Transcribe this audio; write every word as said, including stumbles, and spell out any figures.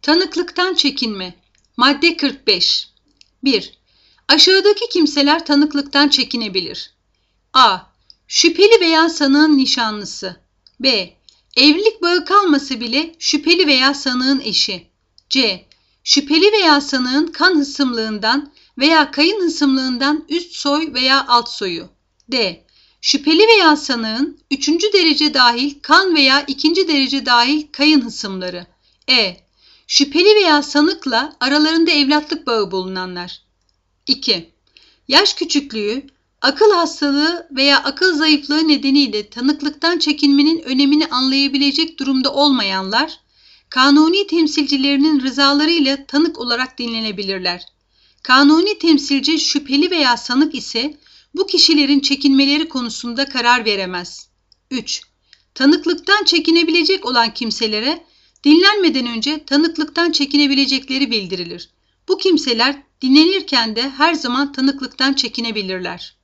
Tanıklıktan çekinme. Madde kırk beş. bir. Aşağıdaki kimseler tanıklıktan çekinebilir. A. Şüpheli veya sanığın nişanlısı. B. Evlilik bağı kalması bile şüpheli veya sanığın eşi. C. Şüpheli veya sanığın kan hısımlığından veya kayın hısımlığından üst soy veya alt soyu. D. Şüpheli veya sanığın üçüncü derece dahil kan veya ikinci derece dahil kayın hısımları. E. Şüpheli veya sanıkla aralarında evlatlık bağı bulunanlar. iki. Yaş küçüklüğü, akıl hastalığı veya akıl zayıflığı nedeniyle tanıklıktan çekinmenin önemini anlayabilecek durumda olmayanlar, kanuni temsilcilerinin rızalarıyla tanık olarak dinlenebilirler. Kanuni temsilci şüpheli veya sanık ise bu kişilerin çekinmeleri konusunda karar veremez. üç. Tanıklıktan çekinebilecek olan kimselere dinlenmeden önce tanıklıktan çekinebilecekleri bildirilir. Bu kimseler dinlenirken de her zaman tanıklıktan çekinebilirler.